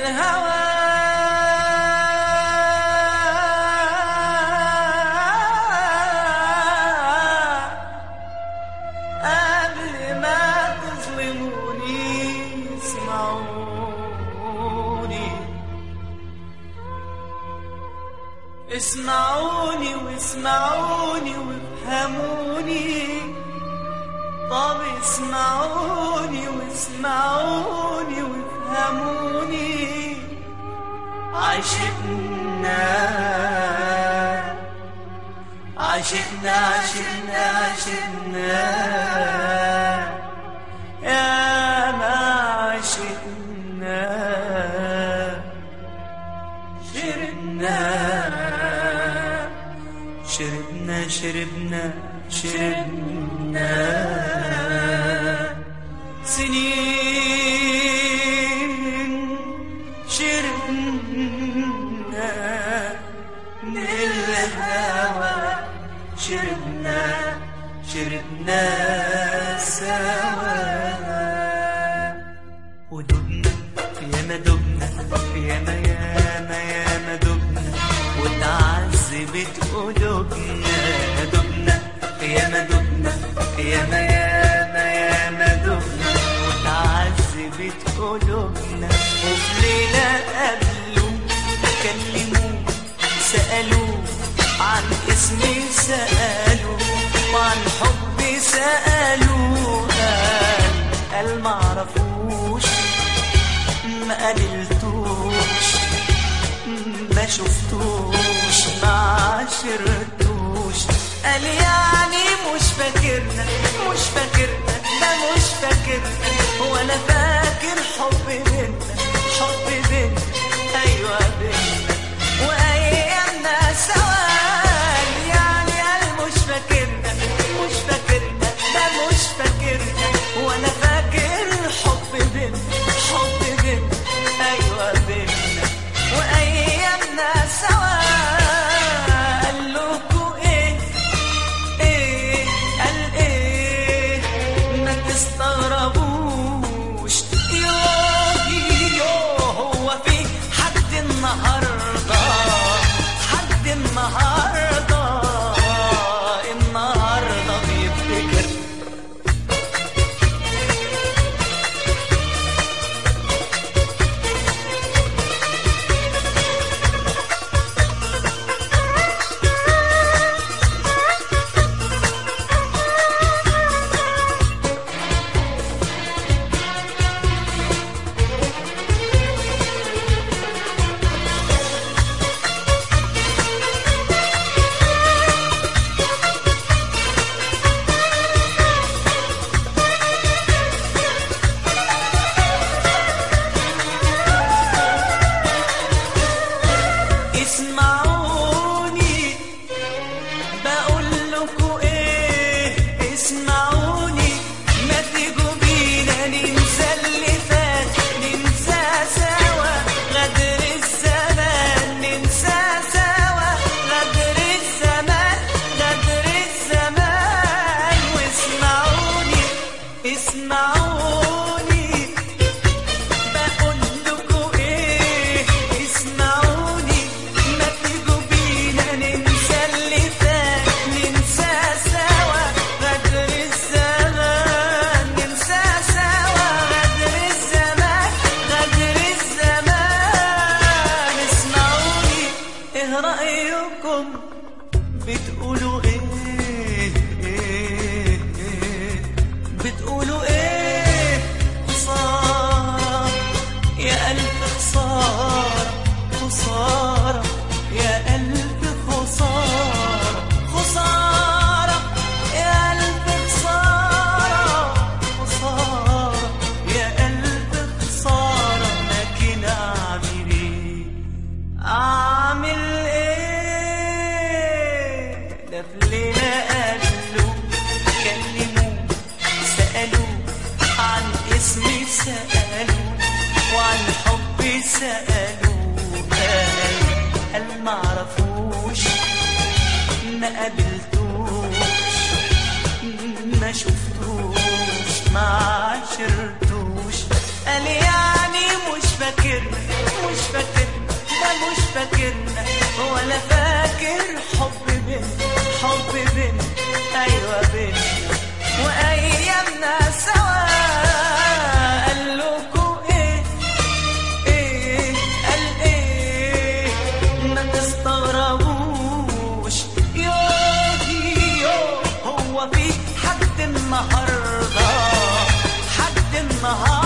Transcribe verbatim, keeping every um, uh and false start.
الهوى قبل ما تظلموني اسمعوني اسمعوني واسمعوني وافهموني. طب اسمعوني واسمعوني وافهموني. عشقنا عشقنا عشقنا عشقنا يا ما عشقنا شربنا شربنا شربنا شربنا سنين شربنا من الهوى شربنا شربنا سوا ودبنا ياما دبنا ياما ياما ياما دبنا وتعذبت قلوبنا دبنا ياما دبنا ياما ياما ياما دبنا وتعذبت قلوبنا. وفي ليلة قابلوا كلموا سألوا عن اسمي سألوا وعن حبي سألوا. قال قال معرفوش ما قابلتوش ما شفتوش ما عاشرتوش. قال يعني مش فاكرنا مش فاكرنا ده مش فاكرنا ولا فاكر حب بينا حب بينا ايوه بينا وايامنا سوا. يعني قال مش فاكرنا مش فاكرنا ده مش فاكرنا ولا فاكر حب بينا حب بينا ايوه بينا وايامنا سوا. تستغربوش يوه يوه هو في حد النهارده حد النهارده النهارده بيفتكر بتقولوا ايه ايه ايه بتقولوا ايه. خسارة يا ألف خسارة خسارة يا ألف خسارة خسارة يا ألف خسارة خسارة يا ألف خسارة. لكن أعمل ايه أعمل ليلة قابلوا كلموا سألوا عن اسمي سألوا وعن حبي سألوا. قال قال معرفوش ما قابلتوش ما شفتوش ما عاشرتوش. قال يعني مش فاكرنا فاكرنا ولا فاكر حب بينا، حب بينا ايوه بينا وايامنا سوا. قال لكم ايه ايه قال ايه ما تستغربوش. يوه يوه هو في حد النهارده، حد النهارده